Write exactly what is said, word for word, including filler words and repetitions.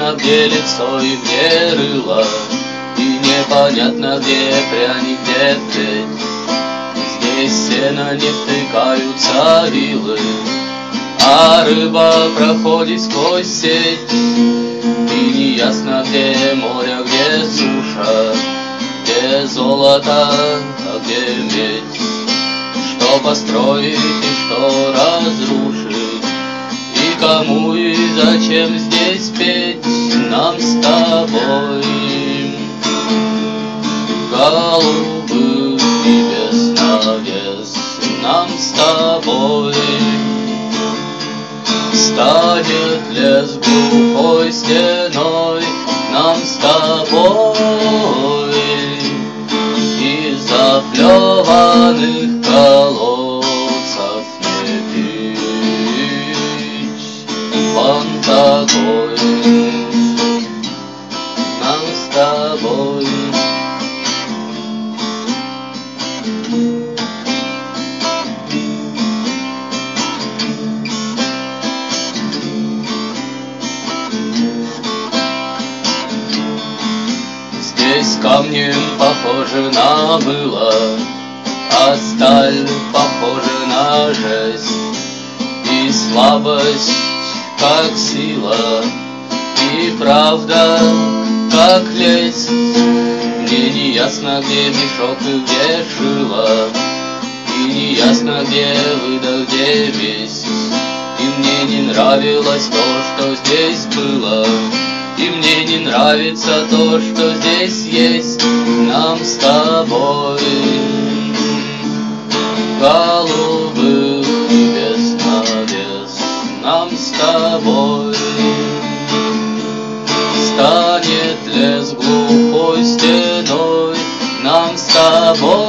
Непонятно, где лицо и где рыло, и непонятно, где пряник, где плеть. Здесь сено не втыкаются вилы, а рыба проходит сквозь сеть. И неясно, где море, где суша, где золото, а где медь. Что построить и что разрушить, и кому и зачем здесь петь нам с тобой. Голубых небес навес нам с тобой. Станет лес глухой стеной нам с тобой. Из заплеванных колодцев не пить. Вон такой нам с тобой. Здесь камни похожи на мыло, а сталь похожа на жесть. И слабость, как сила, и правда, как лесть. Мне не ясно, где мешок и где шило, и не ясно, где выдох, где весть. И мне не нравилось то, что здесь было, и мне не нравится то, что здесь есть нам с тобой. Голубых небес навес нам с тобой. Станет лес глухой стеной нам с тобой.